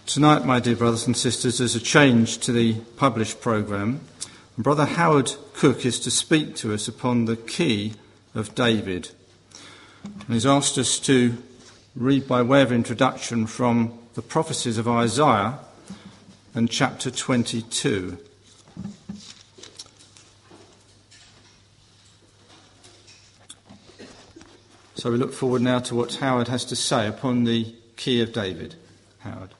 Tonight, my dear brothers and sisters, there's a change to the published programme. Brother Howard Cook is to speak to us upon the key of David. And he's asked us to read by way of introduction from the prophecies of Isaiah and chapter 22. So we look forward now to what Howard has to say upon the key of David. Howard.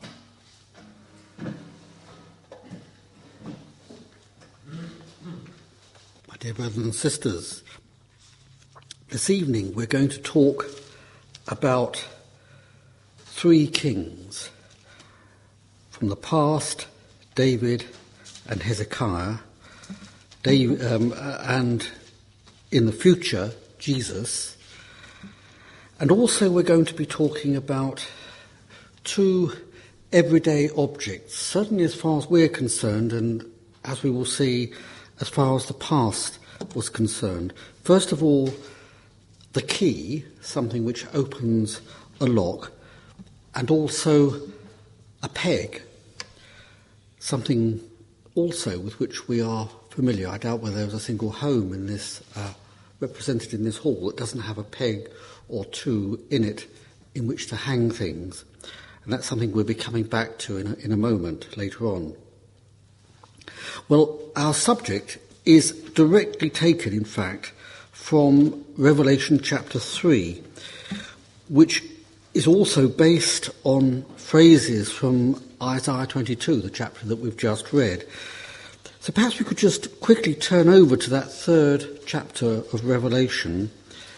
My dear brothers and sisters, this evening we're going to talk about three kings from the past, David and Hezekiah, and in the future, Jesus. And also we're going to be talking about two everyday objects, certainly as far as we're concerned, and as we will see, as far as the past was concerned. First of all, the key, something which opens a lock, and also a peg, something also with which we are familiar. I doubt whether there's a single home in this represented in this hall that doesn't have a peg or two in it in which to hang things. And that's something we'll be coming back to in a moment later on. Well, our subject is directly taken, in fact, from Revelation chapter 3, which is also based on phrases from Isaiah 22, the chapter that we've just read. So perhaps we could just quickly turn over to that third chapter of Revelation,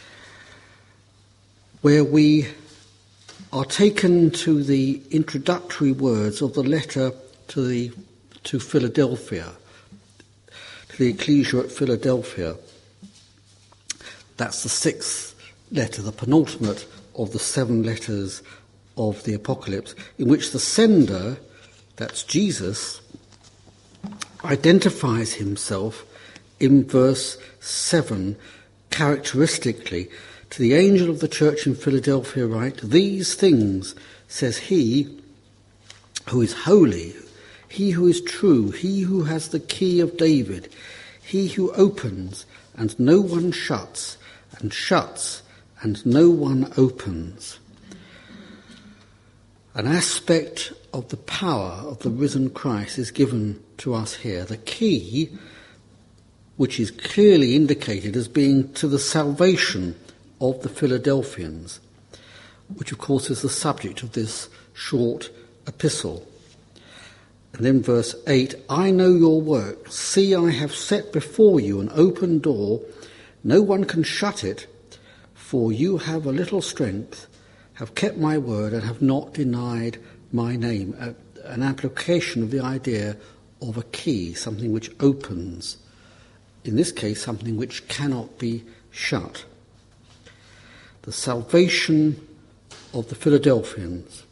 where we are taken to the introductory words of the letter to Philadelphia, to the ecclesia at Philadelphia. That's the sixth letter, the penultimate of the 7 letters of the Apocalypse, in which the sender, that's Jesus, identifies himself in verse 7 characteristically. To the angel of the church in Philadelphia write, "These things says he who is holy, he who is true, he who has the key of David, he who opens and no one shuts, and shuts and no one opens." An aspect of the power of the risen Christ is given to us here. The key, which is clearly indicated as being to the salvation of the Philadelphians, which of course is the subject of this short epistle. And then verse 8, "I know your work. See, I have set before you an open door. No one can shut it, for you have a little strength, have kept my word, and have not denied my name." An application of the idea of a key, something which opens. In this case, something which cannot be shut. The salvation of the Philadelphians.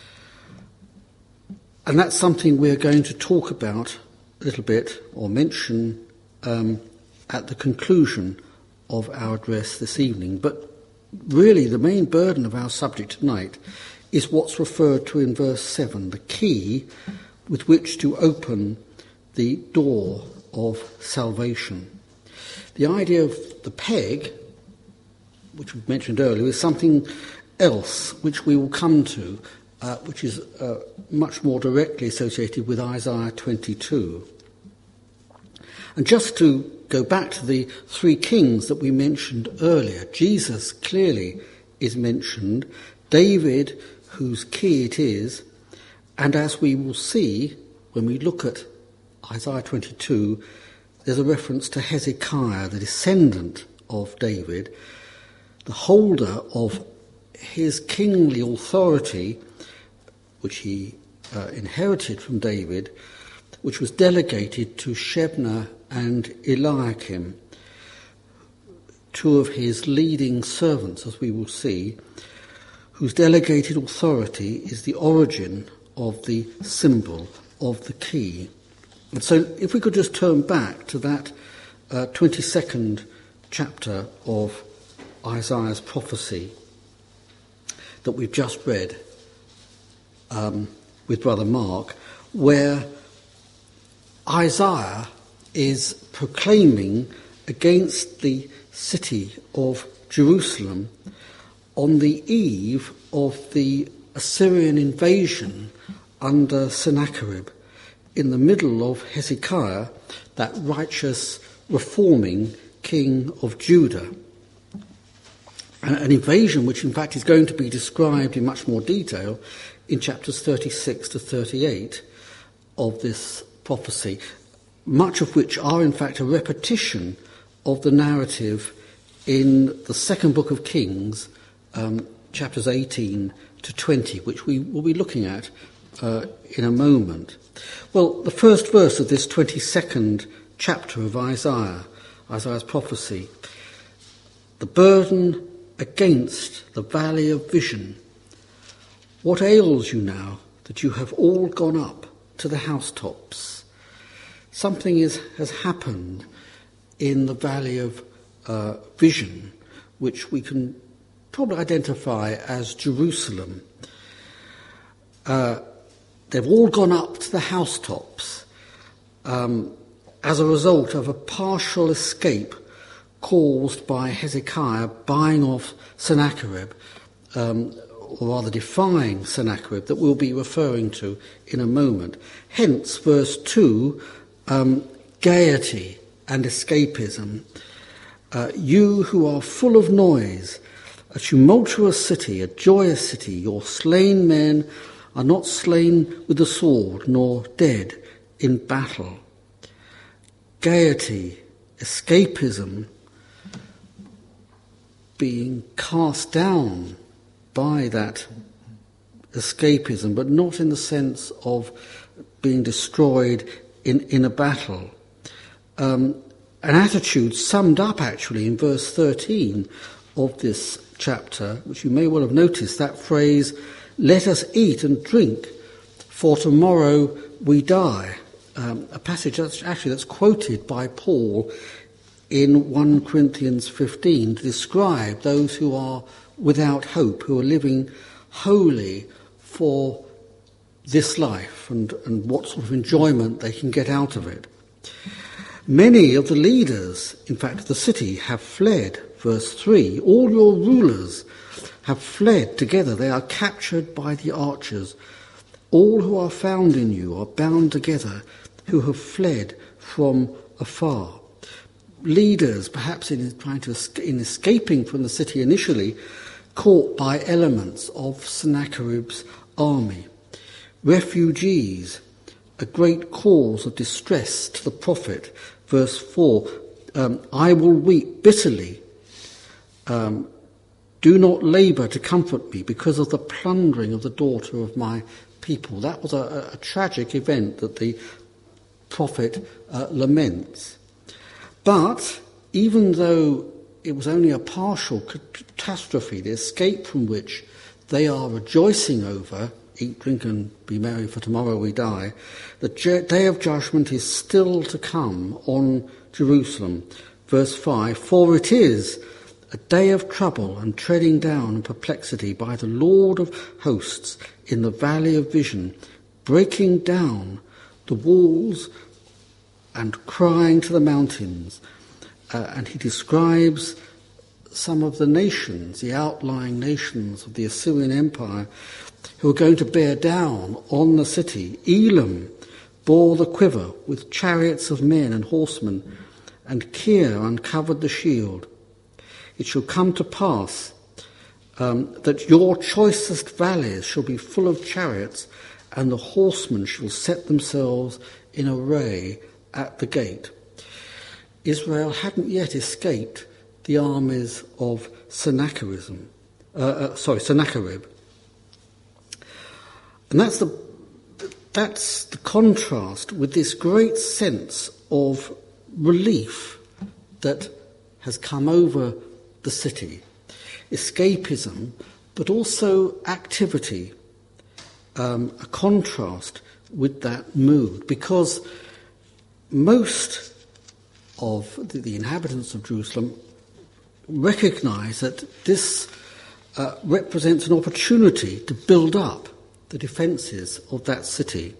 And that's something we're going to talk about a little bit, or mention at the conclusion of our address this evening. But really the main burden of our subject tonight is what's referred to in verse 7, the key with which to open the door of salvation. The idea of the peg, which we mentioned earlier, is something else which we will come to, which is much more directly associated with Isaiah 22. And just to go back to the three kings that we mentioned earlier, Jesus clearly is mentioned, David, whose key it is, and as we will see when we look at Isaiah 22, there's a reference to Hezekiah, the descendant of David, the holder of his kingly authority, which he inherited from David, which was delegated to Shebna and Eliakim, two of his leading servants, as we will see, whose delegated authority is the origin of the symbol of the key. And so if we could just turn back to that 22nd chapter of Isaiah's prophecy that we've just read, with Brother Mark, where Isaiah is proclaiming against the city of Jerusalem on the eve of the Assyrian invasion under Sennacherib, in the middle of Hezekiah, that righteous reforming king of Judah. An invasion which in fact is going to be described in much more detail in chapters 36 to 38 of this prophecy, much of which are in fact a repetition of the narrative in the second book of Kings, chapters 18 to 20, which we will be looking at in a moment. Well, the first verse of this 22nd chapter of Isaiah's prophecy, the burden against the valley of vision. What ails you now that you have all gone up to the housetops? Something has happened in the valley of vision, which we can probably identify as Jerusalem. They've all gone up to the housetops as a result of a partial escape caused by Hezekiah buying off Sennacherib, or rather defying Sennacherib, that we'll be referring to in a moment. Hence, verse 2, gaiety and escapism. You who are full of noise, a tumultuous city, a joyous city, your slain men are not slain with the sword, nor dead in battle. Gaiety, escapism, being cast down by that escapism, but not in the sense of being destroyed in a battle. An attitude summed up actually in verse 13 of this chapter, which you may well have noticed, that phrase, let us eat and drink, for tomorrow we die. A passage that's quoted by Paul in 1 Corinthians 15 to describe those who are without hope, who are living wholly for this life and what sort of enjoyment they can get out of it. Many of the leaders, in fact, of the city have fled. Verse 3, all your rulers have fled together. They are captured by the archers. All who are found in you are bound together, who have fled from afar. Leaders, perhaps in escaping from the city initially, caught by elements of Sennacherib's army. Refugees, a great cause of distress to the prophet. Verse 4, I will weep bitterly. Do not labour to comfort me because of the plundering of the daughter of my people. That was a tragic event that the prophet laments. But even though it was only a partial catastrophe, the escape from which they are rejoicing over, eat, drink and be merry for tomorrow we die, the day of judgment is still to come on Jerusalem. Verse 5, for it is a day of trouble and treading down and perplexity by the Lord of hosts in the valley of vision, breaking down the walls and crying to the mountains. And he describes some of the nations, the outlying nations of the Assyrian Empire, who are going to bear down on the city. Elam bore the quiver with chariots of men and horsemen, and Kir uncovered the shield. It shall come to pass that your choicest valleys shall be full of chariots, and the horsemen shall set themselves in array at the gate. Israel hadn't yet escaped the armies of Sennacherib. And that's the contrast with this great sense of relief that has come over the city. Escapism, but also activity, a contrast with that mood, because most of the inhabitants of Jerusalem recognize that this represents an opportunity to build up the defences of that city.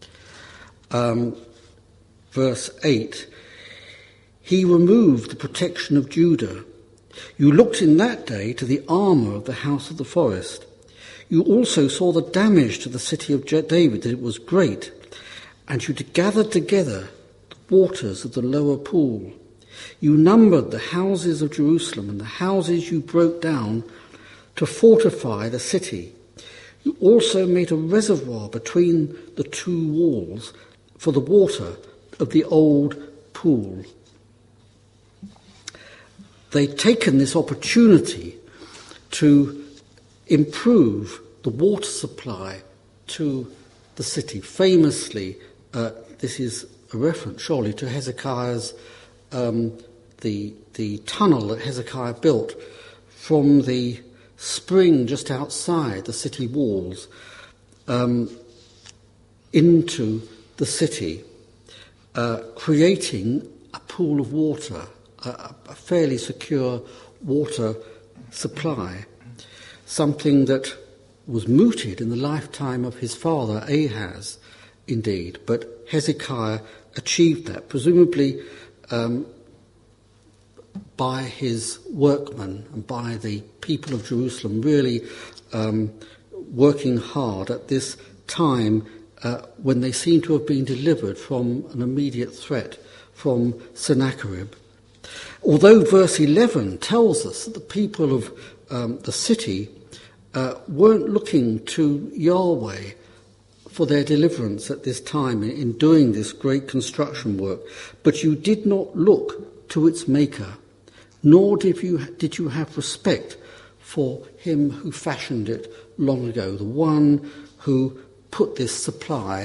Verse 8, he removed the protection of Judah. You looked in that day to the armour of the house of the forest. You also saw the damage to the city of David, that it was great, and you gathered together the waters of the lower pool. You numbered the houses of Jerusalem and the houses you broke down to fortify the city. You also made a reservoir between the two walls for the water of the old pool. They'd taken this opportunity to improve the water supply to the city. Famously, this is a reference, surely, to Hezekiah's the tunnel that Hezekiah built from the spring just outside the city walls into the city, creating a pool of water, a fairly secure water supply, something that was mooted in the lifetime of his father Ahaz, indeed. But Hezekiah achieved that, presumably by his workmen and by the people of Jerusalem, really working hard at this time when they seem to have been delivered from an immediate threat from Sennacherib. Although verse 11 tells us that the people of the city weren't looking to Yahweh for their deliverance at this time in doing this great construction work, but you did not look to its maker, nor did you have respect for him who fashioned it long ago, the one who put this supply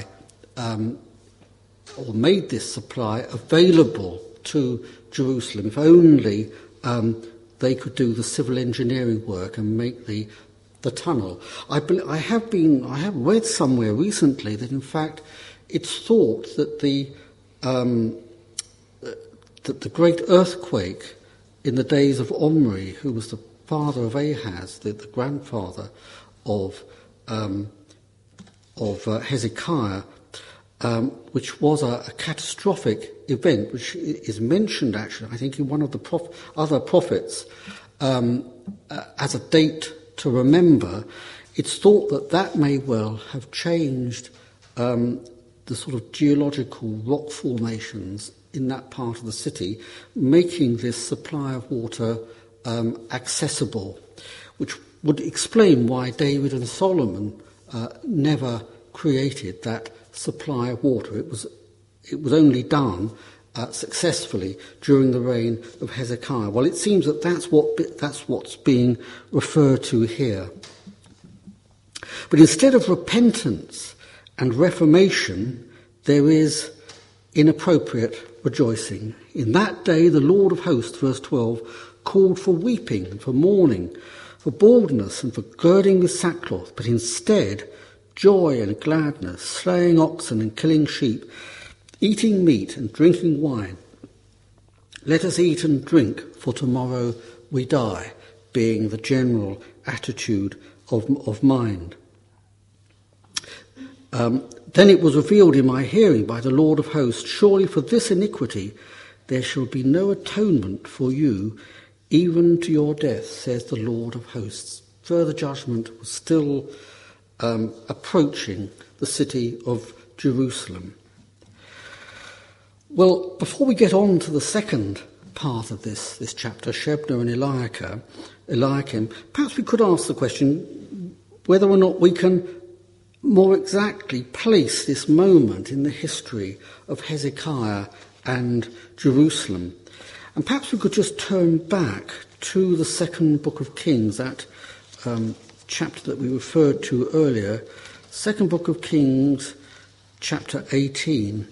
or made this supply available to Jerusalem. If only they could do the civil engineering work and make the tunnel. I have read somewhere recently that in fact it's thought that the great earthquake in the days of Omri, who was the father of Ahaz, the grandfather of Hezekiah, which was a catastrophic event, which is mentioned actually, I think, in one of the other prophets as a date to remember. It's thought that may well have changed the sort of geological rock formations in that part of the city, making this supply of water accessible, which would explain why David and Solomon never created that supply of water. It was only done successfully during the reign of Hezekiah. Well, it seems that's what's being referred to here. But instead of repentance and reformation, there is inappropriate rejoicing. In that day, the Lord of hosts, verse 12, called for weeping and for mourning, for baldness and for girding with sackcloth, but instead joy and gladness, slaying oxen and killing sheep, eating meat and drinking wine. Let us eat and drink, for tomorrow we die, being the general attitude of mind. Then it was revealed in my hearing by the Lord of hosts, surely for this iniquity there shall be no atonement for you, even to your death, says the Lord of hosts. Further judgment was still approaching the city of Jerusalem. Well, before we get on to the second part of this chapter, Shebna and Eliakim, perhaps we could ask the question whether or not we can more exactly place this moment in the history of Hezekiah and Jerusalem. And perhaps we could just turn back to the second book of Kings, that chapter that we referred to earlier, second book of Kings, chapter 18,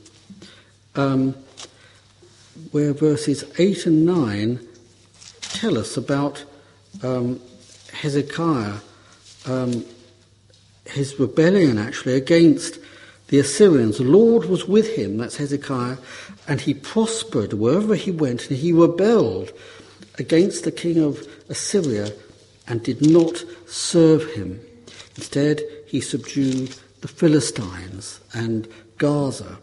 where verses 8 and 9 tell us about Hezekiah, his rebellion actually against the Assyrians. The Lord was with him, that's Hezekiah, and he prospered wherever he went, and he rebelled against the king of Assyria and did not serve him. Instead, he he subdued the Philistines and Gaza.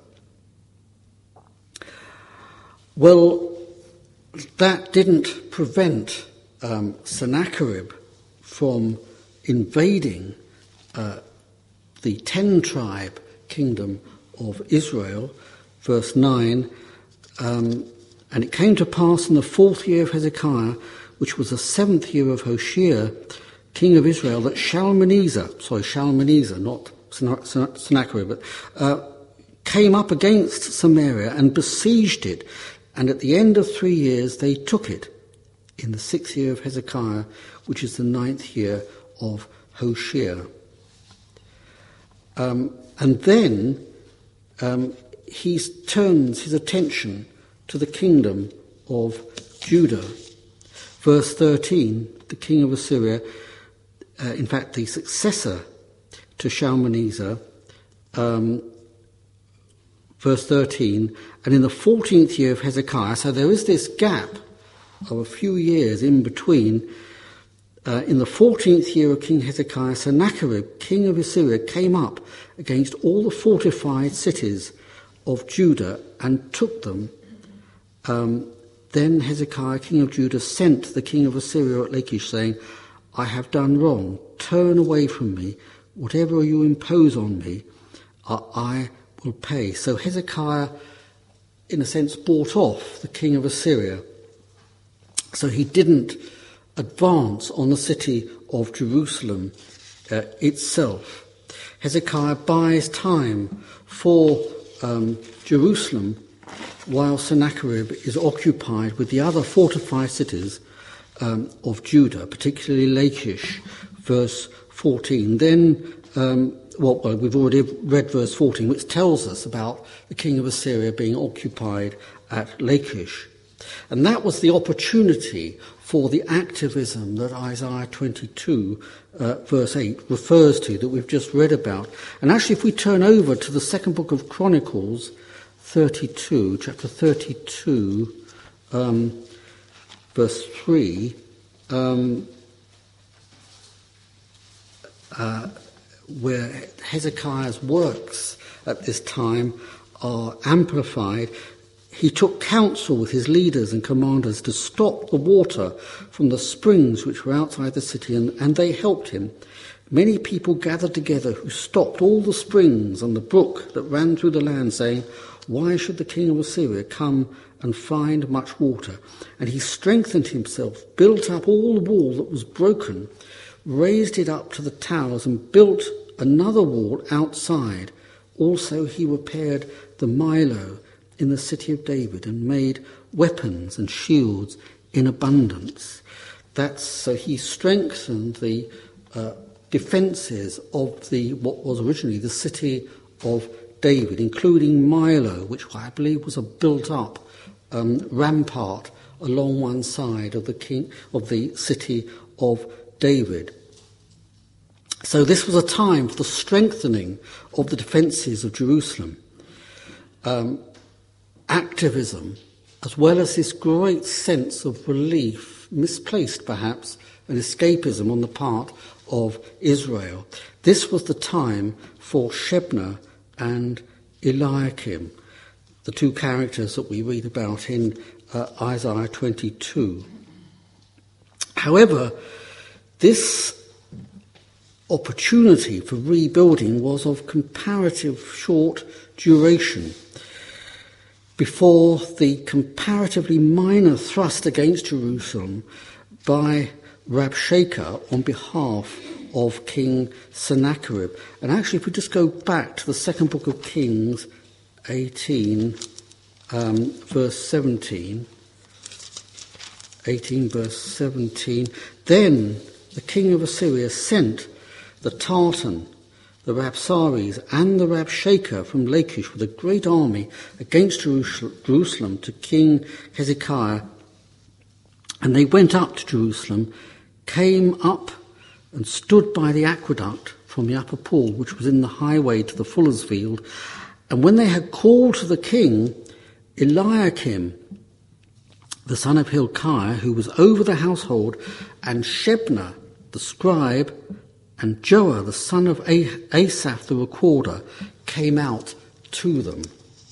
Well, that didn't prevent Sennacherib from invading the 10-tribe kingdom of Israel. Verse 9, and it came to pass in the 4th year of Hezekiah, which was the 7th year of Hoshea, king of Israel, that Shalmaneser, not Sennacherib, but came up against Samaria and besieged it. And at the end of 3 years they took it, in the 6th year of Hezekiah, which is the 9th year of Hoshea. And then he turns his attention to the kingdom of Judah. Verse 13, the king of Assyria, in fact the successor to Shalmaneser, verse 13, and in the 14th year of Hezekiah, so there is this gap of a few years in between. In the 14th year of King Hezekiah, Sennacherib, king of Assyria, came up against all the fortified cities of Judah and took them. Then Hezekiah, king of Judah, sent the king of Assyria at Lachish, saying, I have done wrong. Turn away from me. Whatever you impose on me, I will pay. So Hezekiah, in a sense, bought off the king of Assyria. So he didn't advance on the city of Jerusalem itself. Hezekiah buys time for Jerusalem while Sennacherib is occupied with the other fortified cities of Judah, particularly Lachish, verse 14. Then, we've already read verse 14, which tells us about the king of Assyria being occupied at Lachish. And that was the opportunity for the activism that Isaiah 22, verse 8, refers to, that we've just read about. And actually, if we turn over to the second book of Chronicles, chapter 32, verse 3, where Hezekiah's works at this time are amplified, he took counsel with his leaders and commanders to stop the water from the springs which were outside the city, and they helped him. Many people gathered together who stopped all the springs and the brook that ran through the land, saying, why should the king of Assyria come and find much water? And he strengthened himself, built up all the wall that was broken, raised it up to the towers, and built another wall outside. Also he repaired the Milo in the city of David and made weapons and shields in abundance. So he strengthened the defences of what was originally the city of David, including Milo, which I believe was a built-up rampart along one side of the city of David. So this was a time for the strengthening of the defences of Jerusalem. Activism, as well as this great sense of relief, misplaced perhaps, and escapism on the part of Israel. This was the time for Shebna and Eliakim, the two characters that we read about in Isaiah 22. However, this opportunity for rebuilding was of comparative short duration before the comparatively minor thrust against Jerusalem by Rabshakeh on behalf of King Sennacherib. And actually, if we just go back to the second book of Kings, 18, verse 17, then the king of Assyria sent the Tartan, the Rabsaris, and the Rabshakeh from Lachish with a great army against Jerusalem to King Hezekiah. And they went up to Jerusalem, came up and stood by the aqueduct from the upper pool, which was in the highway to the fuller's field. And when they had called to the king, Eliakim, the son of Hilkiah, who was over the household, and Shebna, the scribe, and Joah, the son of Asaph the recorder, came out to them.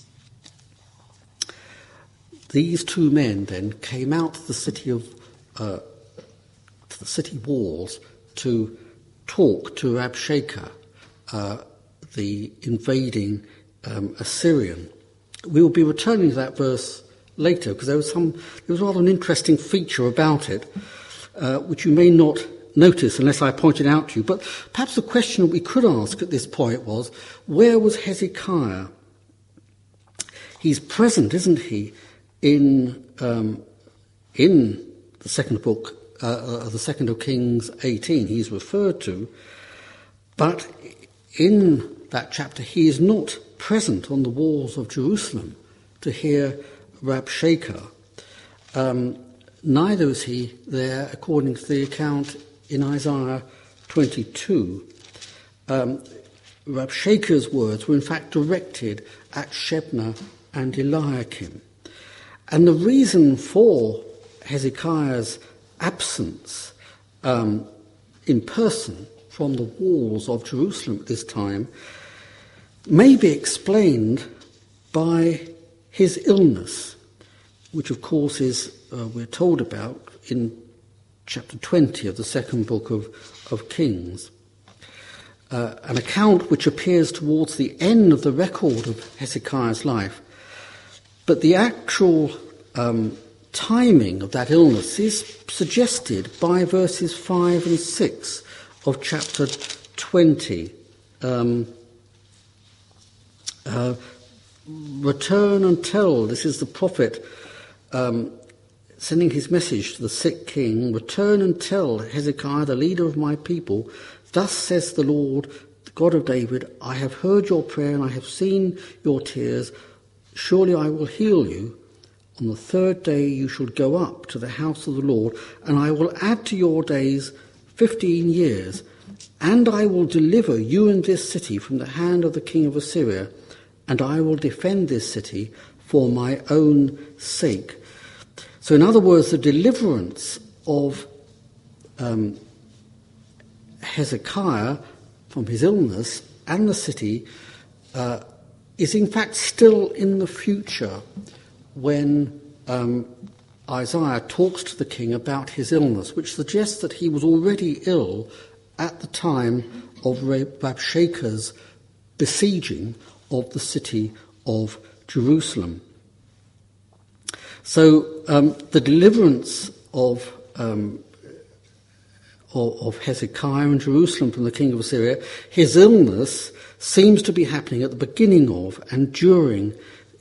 These two men then came out to the city walls to talk to Rabshakeh, the invading Assyrian. We will be returning to that verse later because there was rather an interesting feature about it, which you may not notice unless I point it out to you. But perhaps the question that we could ask at this point was, where was Hezekiah? He's present, isn't he, in the second book, the second of Kings 18. He's referred to, but in that chapter he is not present on the walls of Jerusalem to hear Rabshakeh. Neither is he there, according to the account in Isaiah 22. Rabshakeh's words were in fact directed at Shebna and Eliakim. And the reason for Hezekiah's absence in person from the walls of Jerusalem at this time may be explained by his illness, which of course is, we're told about in chapter 20 of the second book of Kings. An account which appears towards the end of the record of Hezekiah's life. But the actual timing of that illness is suggested by verses 5 and 6 of chapter 20. Return and tell, this is the prophet sending his message to the sick king, return and tell Hezekiah, the leader of my people, thus says the Lord, the God of David, I have heard your prayer and I have seen your tears. Surely I will heal you. On the third day you shall go up to the house of the Lord, and I will add to your days 15 years, and I will deliver you and this city from the hand of the king of Assyria, and I will defend this city for my own sake. So in other words, the deliverance of Hezekiah from his illness and the city is in fact still in the future when Isaiah talks to the king about his illness, which suggests that he was already ill at the time of Rabshakeh's besieging of the city of Jerusalem. So the deliverance of Hezekiah and Jerusalem from the king of Assyria, his illness seems to be happening at the beginning of and during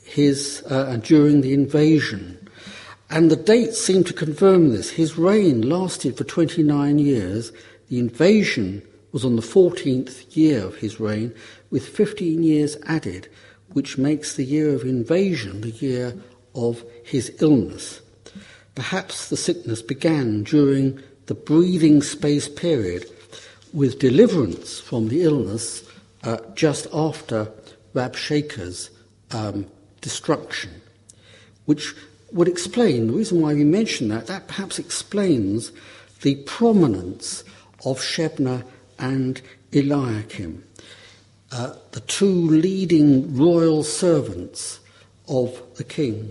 the invasion. And the dates seem to confirm this. His reign lasted for 29 years. The invasion was on the 14th year of his reign, with 15 years added, which makes the year of invasion the year of his illness. Perhaps the sickness began during the breathing space period, with deliverance from the illness just after Rabshakeh's destruction, which would explain, the reason why we mention that perhaps explains the prominence of Shebna and Eliakim, the two leading royal servants of the king.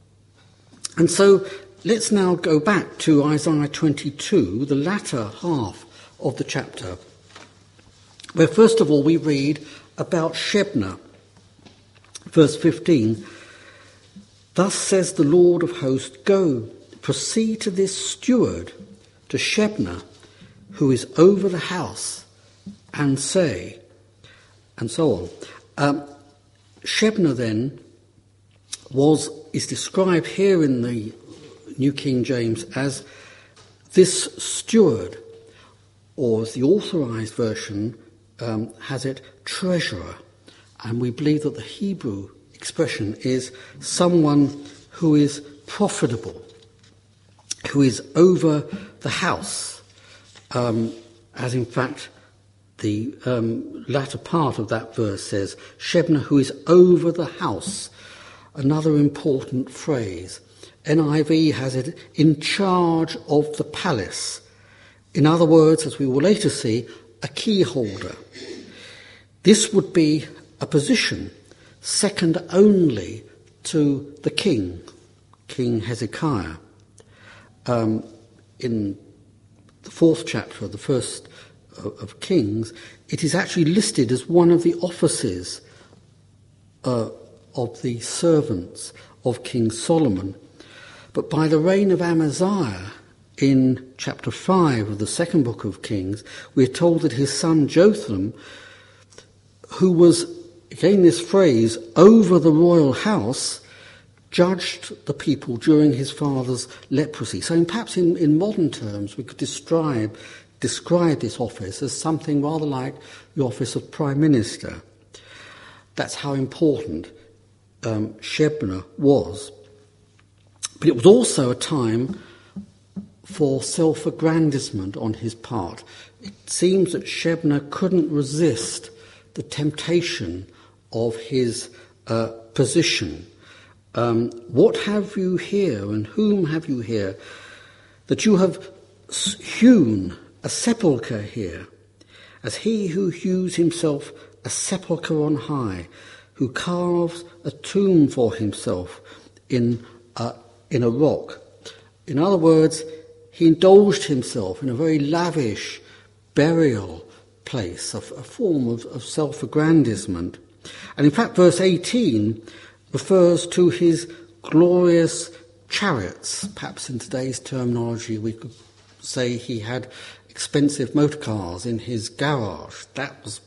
And so let's now go back to Isaiah 22, the latter half of the chapter, where first of all we read about Shebna. Verse 15, thus says the Lord of hosts, go, proceed to this steward, to Shebna, who is over the house, and say, and so on. Shebna then is described here in the New King James as this steward, or as the authorized version has it, treasurer. And we believe that the Hebrew expression is someone who is profitable, who is over the house, as in fact the latter part of that verse says, Shebna, who is over the house. Another important phrase. NIV has it, in charge of the palace. In other words, as we will later see, a key holder. This would be a position second only to the king, King Hezekiah. In the 4th chapter of the first of Kings, it is actually listed as one of the offices of the servants of King Solomon. But by the reign of Amaziah, in chapter 5 of the 2nd book of Kings, we are told that his son Jotham, who was, again this phrase, over the royal house, judged the people during his father's leprosy. So perhaps in modern terms we could describe this office as something rather like the office of Prime Minister. That's how important Shebna was. But it was also a time for self-aggrandizement on his part. It seems that Shebna couldn't resist the temptation of his position. What have you here, and whom have you here, that you have hewn a sepulchre here, as he who hews himself a sepulchre on high, who carves a tomb for himself in a rock. In other words, he indulged himself in a very lavish burial place, a form of self-aggrandizement. And in fact, verse 18 refers to his glorious chariots. Perhaps in today's terminology we could say he had expensive motor cars in his garage. That was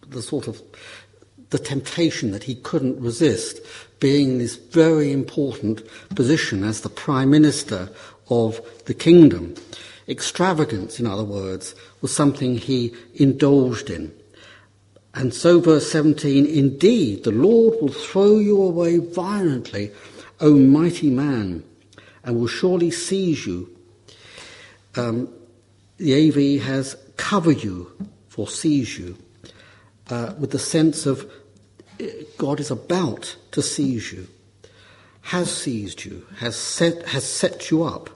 the temptation that he couldn't resist, being in this very important position as the Prime Minister of the kingdom. Extravagance, in other words, was something he indulged in. And so verse 17, indeed, the Lord will throw you away violently, O mighty man, and will surely seize you. The AV has cover you for seize you, with the sense of God is about to seize you, has seized you, has set you up.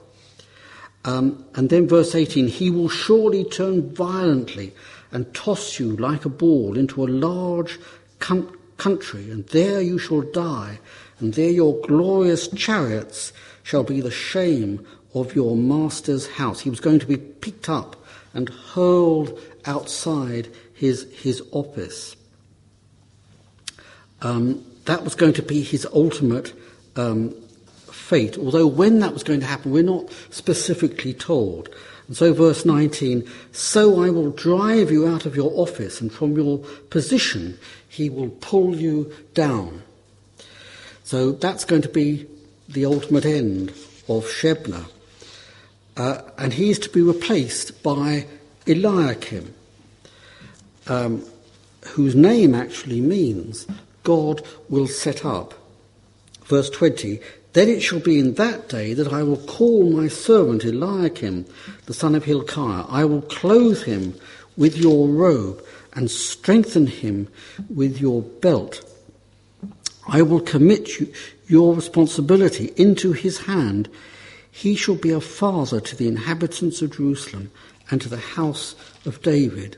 And then verse 18, he will surely turn violently and toss you like a ball into a large country, and there you shall die, and there your glorious chariots shall be the shame of your master's house. He was going to be picked up and hurled outside his office. That was going to be his ultimate fate, although when that was going to happen we're not specifically told. And so verse 19, so I will drive you out of your office, and from your position he will pull you down. So that's going to be the ultimate end of Shebna. And he is to be replaced by Eliakim, whose name actually means God will set up. Verse 20, then it shall be in that day that I will call my servant Eliakim, the son of Hilkiah. I will clothe him with your robe and strengthen him with your belt. I will commit your responsibility into his hand. He shall be a father to the inhabitants of Jerusalem and to the house of David.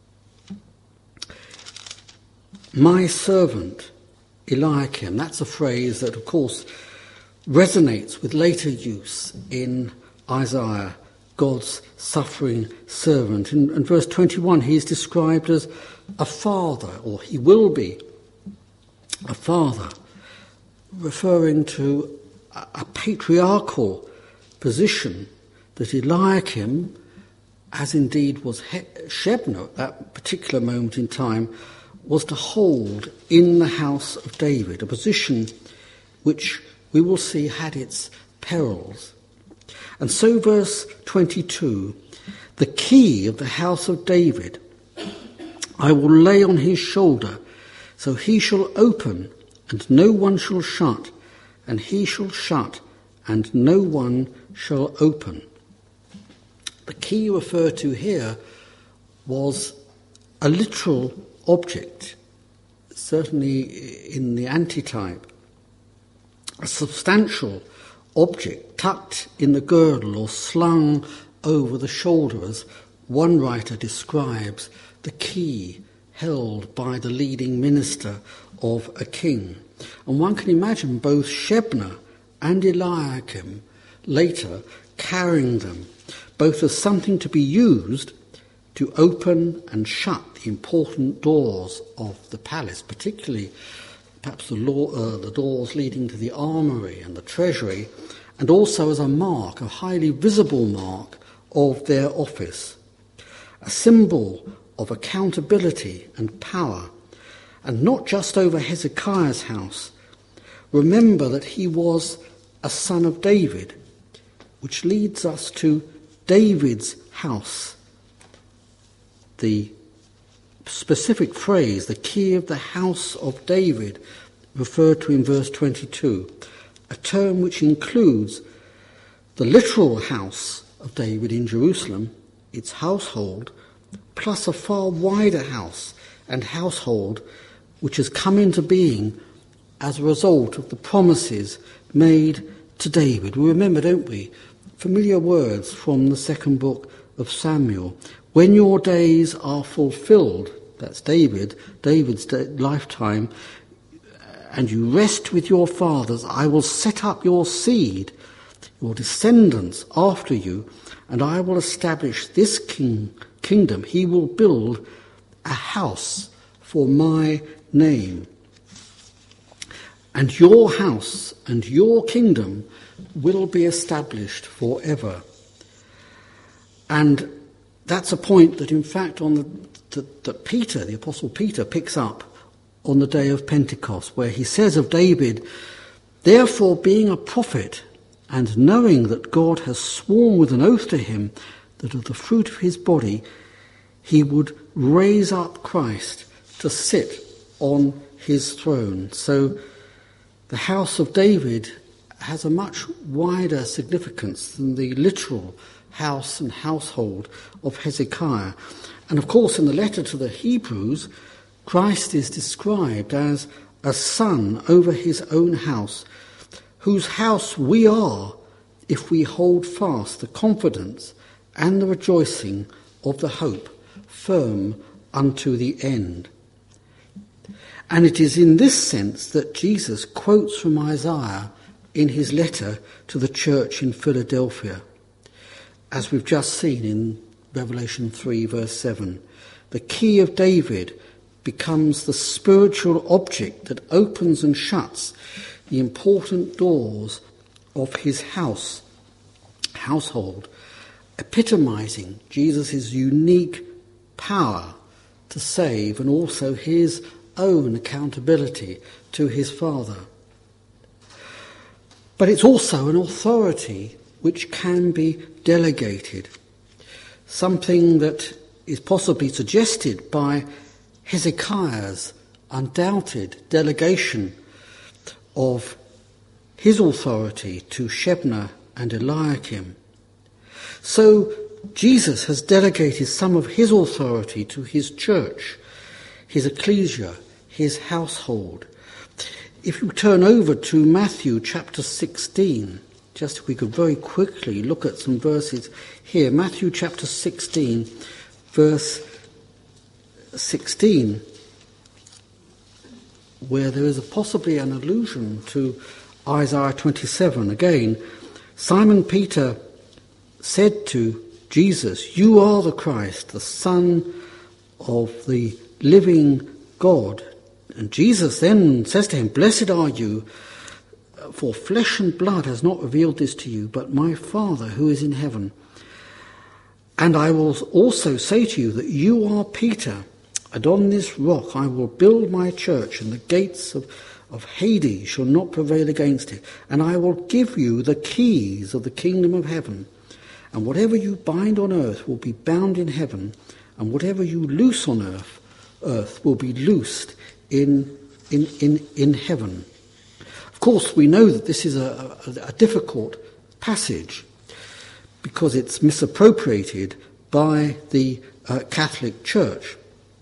My servant Eliakim, that's a phrase that, of course, resonates with later use in Isaiah, God's suffering servant. In verse 21, he is described as a father, or he will be a father, referring to a patriarchal position that Eliakim, as indeed was Shebna at that particular moment in time, was to hold in the house of David, a position which we will see had its perils. And so verse 22, the key of the house of David I will lay on his shoulder, so he shall open and no one shall shut, and he shall shut and no one shall open. The key referred to here was a literal object, certainly in the antitype, a substantial object tucked in the girdle or slung over the shoulder, as one writer describes the key held by the leading minister of a king. And one can imagine both Shebna and Eliakim later carrying them, both as something to be used to open and shut the important doors of the palace, particularly perhaps the doors leading to the armoury and the treasury, and also as a mark, a highly visible mark of their office, a symbol of accountability and power, and not just over Hezekiah's house. Remember that he was a son of David, which leads us to David's house. The specific phrase, the key of the house of David, referred to in verse 22, a term which includes the literal house of David in Jerusalem, its household, plus a far wider house and household which has come into being as a result of the promises made to David. We remember, don't we, familiar words from the second book of Samuel. When your days are fulfilled, that's David's lifetime, and you rest with your fathers, I will set up your seed, your descendants after you, and I will establish this kingdom. He will build a house for my name. And your house and your kingdom will be established forever. And that's a point that, in fact, that Peter, the Apostle Peter, picks up on the day of Pentecost, where he says of David, therefore, being a prophet, and knowing that God has sworn with an oath to him that of the fruit of his body he would raise up Christ to sit on his throne. So the house of David has a much wider significance than the literal house and household of Hezekiah. And of course, in the letter to the Hebrews, Christ is described as a son over his own house, whose house we are if we hold fast the confidence and the rejoicing of the hope firm unto the end. And it is in this sense that Jesus quotes from Isaiah in his letter to the church in Philadelphia, as we've just seen in Revelation 3 verse 7. The key of David becomes the spiritual object that opens and shuts the important doors of his household, epitomizing Jesus' unique power to save and also his own accountability to his Father. But it's also an authority which can be delegated, something that is possibly suggested by Hezekiah's undoubted delegation of his authority to Shebna and Eliakim. So Jesus has delegated some of his authority to his church, his ecclesia, his household. If you turn over to Matthew chapter 16, just if we could very quickly look at some verses here. Matthew chapter 16, verse 16, where there is possibly an allusion to Isaiah 27. Again, Simon Peter said to Jesus, you are the Christ, the Son of the living God. And Jesus then says to him, blessed are you, for flesh and blood has not revealed this to you, but my Father who is in heaven. And I will also say to you that you are Peter, and on this rock I will build my church, and the gates of Hades shall not prevail against it. And I will give you the keys of the kingdom of heaven. And whatever you bind on earth will be bound in heaven, and whatever you loose on earth will be loosed in heaven. Of course, we know that this is a difficult passage because it's misappropriated by the Catholic Church.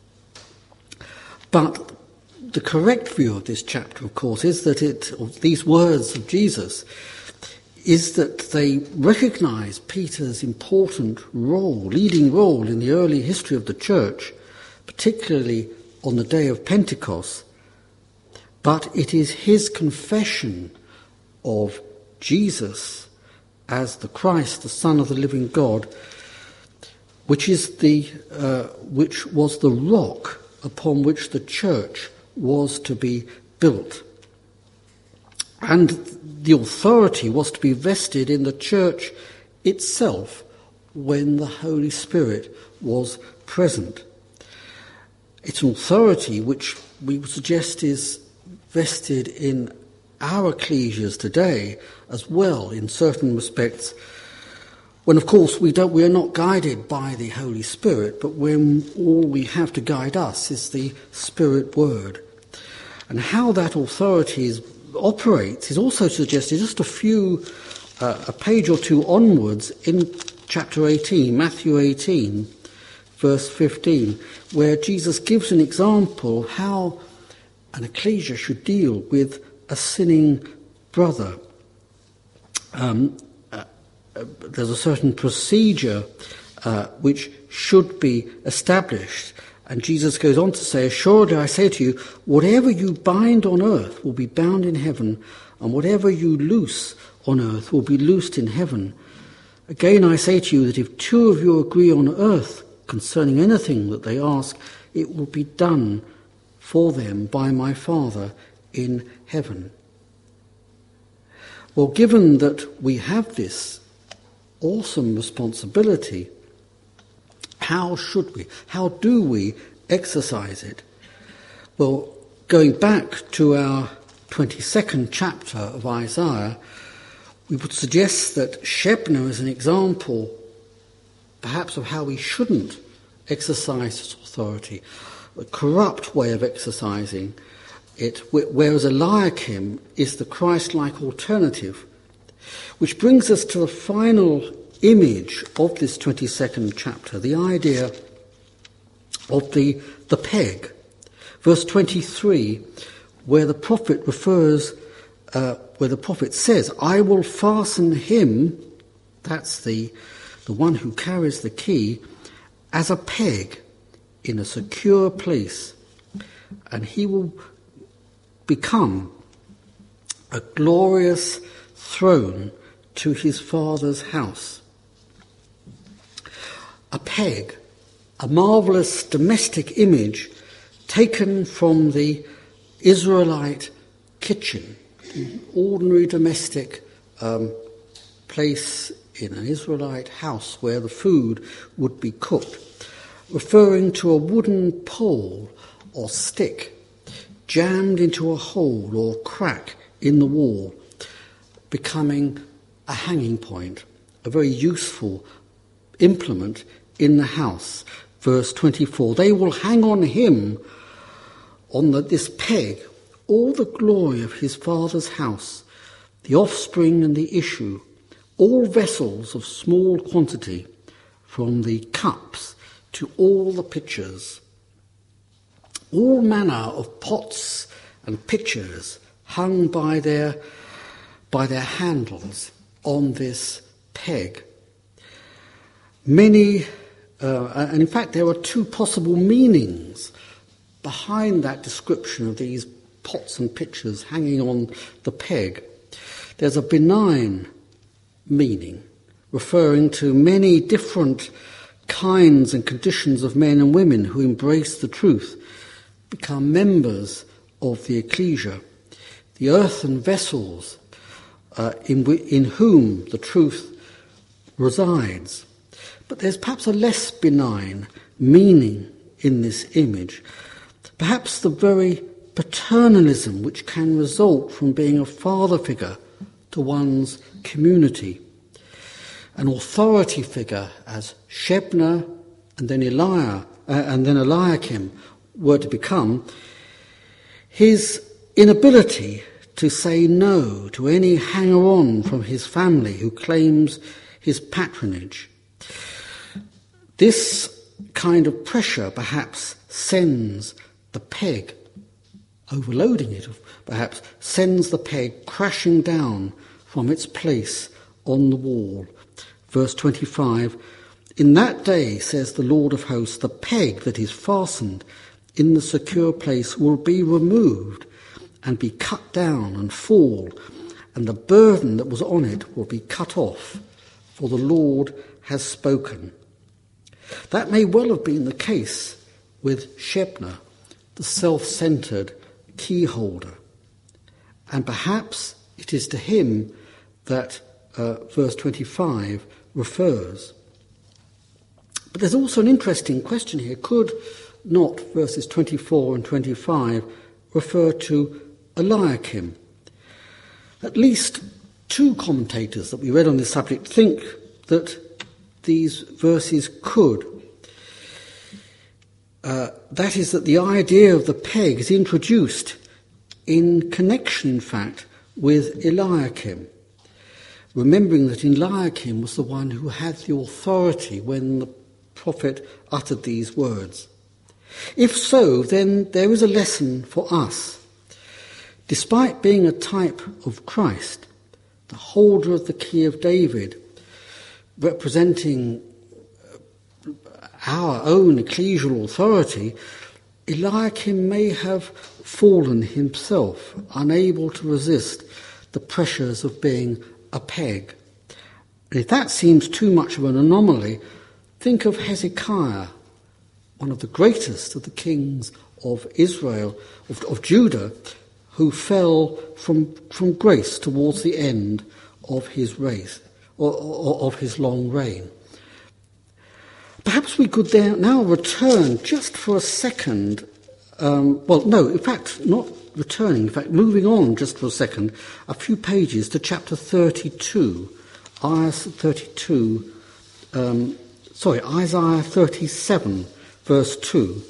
But the correct view of this chapter, of course, is that these words of Jesus is that they recognise Peter's important role, leading role in the early history of the church, particularly on the day of Pentecost. But it is his confession of Jesus as the Christ, the Son of the living God, which was the rock upon which the church was to be built. And the authority was to be vested in the church itself when the Holy Spirit was present. It's an authority which we would suggest is vested in our ecclesias today as well, in certain respects, when of course we are not guided by the Holy Spirit, but when all we have to guide us is the Spirit Word. And how that authority operates is also suggested just a page or two onwards in chapter 18, Matthew 18, verse 15, where Jesus gives an example of how an ecclesia should deal with a sinning brother. There's a certain procedure which should be established. And Jesus goes on to say, "Assuredly I say to you, whatever you bind on earth will be bound in heaven, and whatever you loose on earth will be loosed in heaven. Again I say to you that if two of you agree on earth concerning anything that they ask, it will be done for them by my Father in heaven." Well, given that we have this awesome responsibility, how do we exercise it? Well, going back to our 22nd chapter of Isaiah, we would suggest that Shebna is an example, perhaps, of how we shouldn't exercise this authority, a corrupt way of exercising it, whereas Eliakim is the Christ-like alternative, which brings us to the final image of this 22nd chapter, the idea of the peg. Verse 23, where the prophet says, "I will fasten him," that's the one who carries the key, "as a peg in a secure place, and he will become a glorious throne to his father's house." A peg, a marvellous domestic image taken from the Israelite kitchen, an ordinary domestic place in an Israelite house where the food would be cooked, referring to a wooden pole or stick jammed into a hole or crack in the wall, becoming a hanging point, a very useful implement in the house. Verse 24, "They will hang on him, on this peg, all the glory of his father's house, the offspring and the issue, all vessels of small quantity, from the cups to all the pitchers. All manner of pots and pitchers hung by their handles on this peg." And in fact there are two possible meanings behind that description of these pots and pitchers hanging on the peg. There's a benign meaning, referring to many different kinds and conditions of men and women who embrace the truth, become members of the ecclesia, the earthen vessels in whom the truth resides. But there's perhaps a less benign meaning in this image, perhaps the very paternalism which can result from being a father figure to one's community, an authority figure as Shebna and then Eliakim were to become, his inability to say no to any hanger-on from his family who claims his patronage. This kind of pressure perhaps sends the peg, overloading it perhaps, sends the peg crashing down from its place on the wall. Verse 25, in that day, says the Lord of hosts, the peg that is fastened in the secure place will be removed and be cut down and fall, and the burden that was on it will be cut off, for the Lord has spoken. That may well have been the case with Shebna, the self-centred key holder. And perhaps it is to him that verse 25 refers. But there's also an interesting question here. Could not verses 24 and 25 refer to Eliakim? At least two commentators that we read on this subject think that these verses could. That is, that the idea of the peg is introduced in connection, in fact, with Eliakim. Remembering that Eliakim was the one who had the authority when the prophet uttered these words. If so, then there is a lesson for us. Despite being a type of Christ, the holder of the key of David, representing our own ecclesial authority, Eliakim may have fallen himself, unable to resist the pressures of being a peg. And if that seems too much of an anomaly, think of Hezekiah, one of the greatest of the kings of Israel, of Judah, who fell from grace towards the end of his race, or of his long reign. Perhaps we could now return just for a second, moving on just for a second, a few pages to chapter 32, Isaiah 37, verse 2,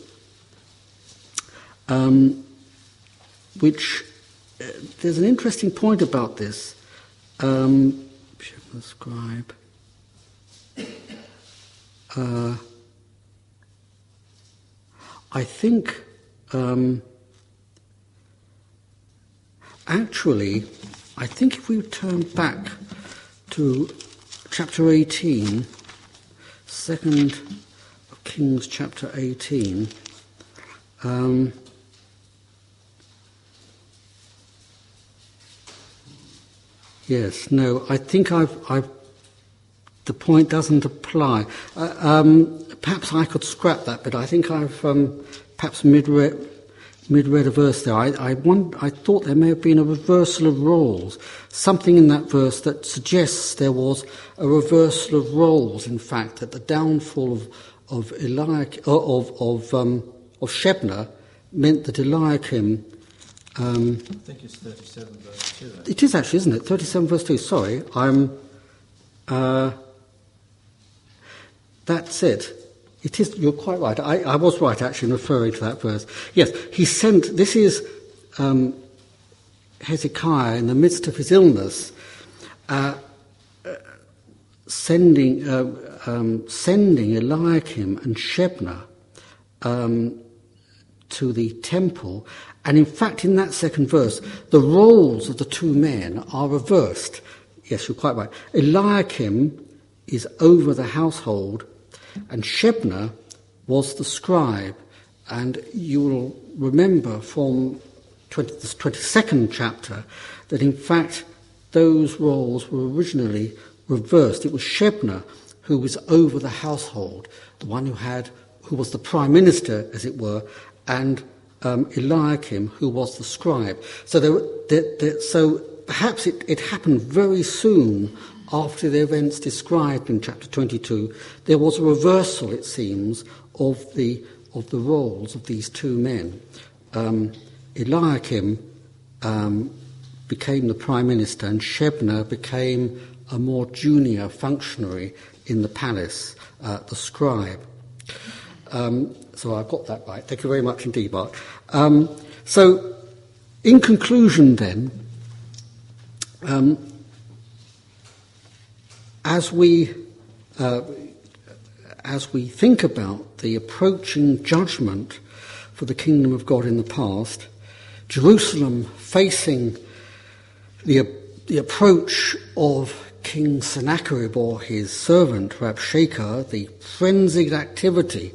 which there's an interesting point about this. Scribe. I think if we turn back to chapter 18, 2nd of Kings chapter 18, I think the point doesn't apply. Perhaps I could scrap that, but I think I've perhaps misread a verse there. I thought there may have been a reversal of roles, something in that verse that suggests there was a reversal of roles. In fact, that the downfall of Shebna meant that Eliakim. I think it's 37 verse 2. It is actually, isn't it? 37 verse 2. Sorry, that's it. It is. You're quite right. I was right actually in referring to that verse. Yes, he sent. This is Hezekiah in the midst of his illness, sending Eliakim and Shebna to the temple. And in fact, in that second verse, the roles of the two men are reversed. Yes, you're quite right. Eliakim is over the household, and Shebna was the scribe. And you will remember from the 22nd chapter that in fact those roles were originally reversed. It was Shebna who was over the household, the one who was the prime minister, as it were, and Eliakim, who was the scribe. So so perhaps it happened very soon after the events described in chapter 22. There was a reversal, it seems, of the roles of these two men. Eliakim became the prime minister, and Shebna became a more junior functionary in the palace, the scribe. So I got that right. Thank you very much indeed, Bart. So, in conclusion then, as we think about the approaching judgment for the kingdom of God in the past, Jerusalem facing the the approach of King Sennacherib or his servant Rabshakeh, the frenzied activity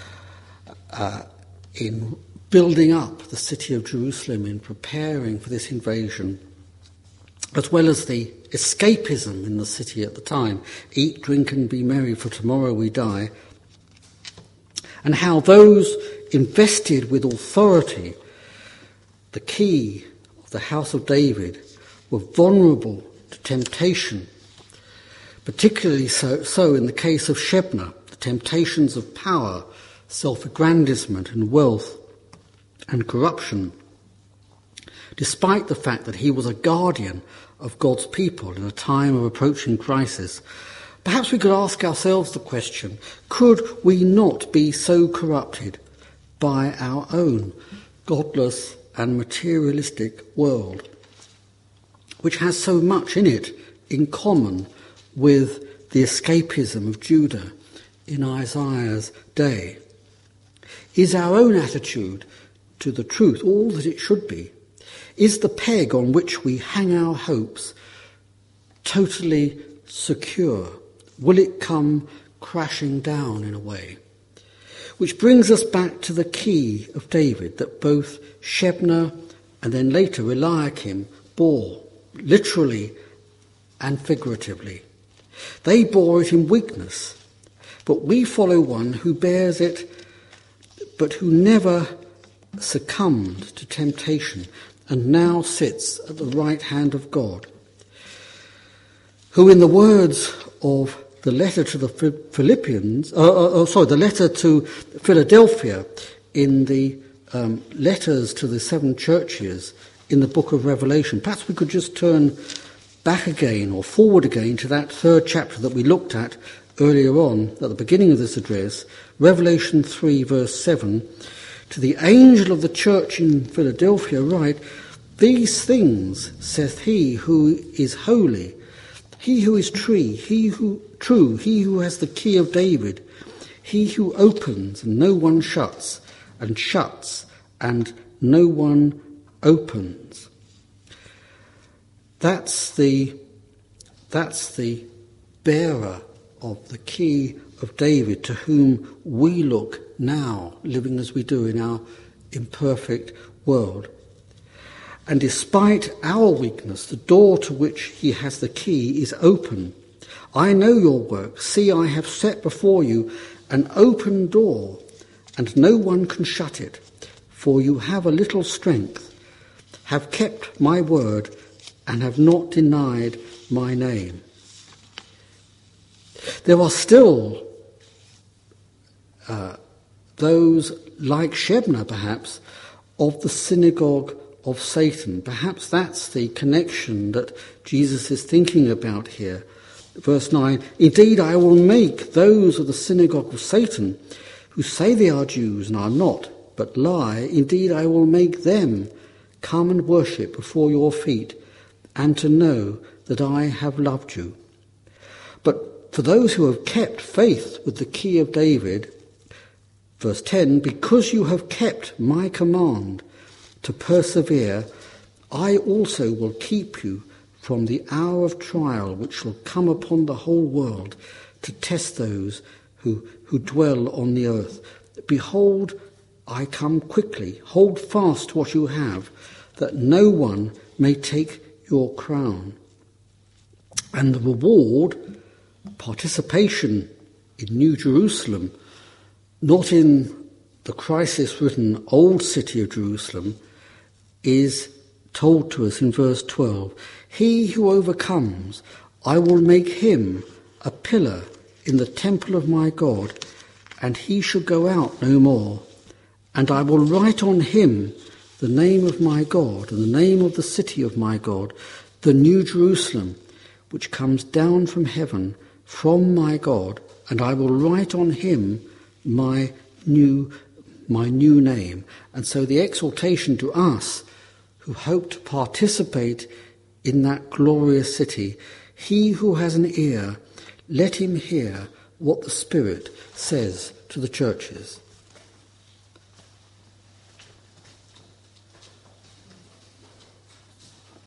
in building up the city of Jerusalem, in preparing for this invasion, as well as the escapism in the city at the time, eat, drink and be merry, for tomorrow we die, and how those invested with authority, the key of the house of David, were vulnerable to temptation, particularly so in the case of Shebna, the temptations of power, self-aggrandizement and wealth and corruption, despite the fact that he was a guardian of God's people in a time of approaching crisis. Perhaps we could ask ourselves the question, could we not be so corrupted by our own godless and materialistic world, which has so much in it in common with the escapism of Judah in Isaiah's day? Is our own attitude to the truth all that it should be? Is the peg on which we hang our hopes totally secure? Will it come crashing down in a way? Which brings us back to the key of David that both Shebna and then later Eliakim bore, literally and figuratively. They bore it in weakness, but we follow one who bears it, but who never succumbed to temptation and now sits at the right hand of God, who in the words of the letter to the the letter to Philadelphia in the letters to the 7 churches in the book of Revelation. Perhaps we could just turn back again or forward again to that 3rd chapter that we looked at earlier on at the beginning of this address, Revelation 3 verse 7. To the angel of the church in Philadelphia write, "These things saith he who is holy, he who is true, he who has the key of David, he who opens and no one shuts, and shuts and no one opens." That's the bearer of the key of David, to whom we look now, living as we do in our imperfect world. And despite our weakness, the door to which he has the key is open. "I know your work. See, I have set before you an open door, and no one can shut it. For you have a little strength, have kept my word, and have not denied my name." There are still those, like Shebna perhaps, of the synagogue of Satan. Perhaps that's the connection that Jesus is thinking about here. Verse 9, "Indeed, I will make those of the synagogue of Satan, who say they are Jews and are not, but lie, indeed I will make them come and worship before your feet, and to know that I have loved you." But for those who have kept faith with the key of David, verse 10, "Because you have kept my command to persevere, I also will keep you from the hour of trial which shall come upon the whole world to test those who dwell on the earth. Behold, I come quickly. Hold fast what you have, that no one may take your crown." And the reward, participation in New Jerusalem, not in the crisis-ridden old city of Jerusalem, is told to us in verse 12. "He who overcomes, I will make him a pillar in the temple of my God, and he shall go out no more. And I will write on him the name of my God, and the name of the city of my God, the New Jerusalem, which comes down from heaven from my God, and I will write on him my new name." And so the exhortation to us who hope to participate in that glorious city, "He who has an ear, let him hear what the Spirit says to the churches."